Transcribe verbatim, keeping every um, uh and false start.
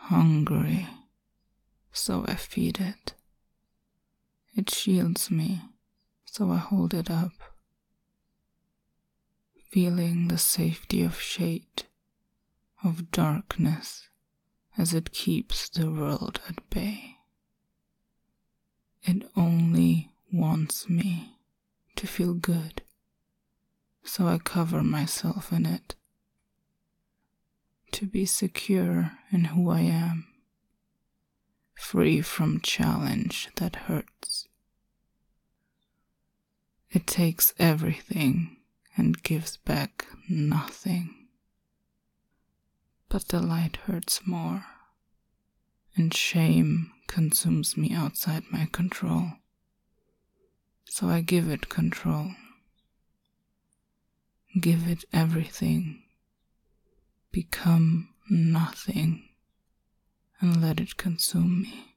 hungry, so I feed it. It shields me, so I hold it up, feeling the safety of shade, of darkness, as it keeps the world at bay. It only wants me to feel good, so I cover myself in it, to be secure in who I am, free from challenge that hurts. It takes everything and gives back nothing. But the light hurts more, and shame consumes me outside my control. So I give it control. Give it everything. Become nothing and let it consume me.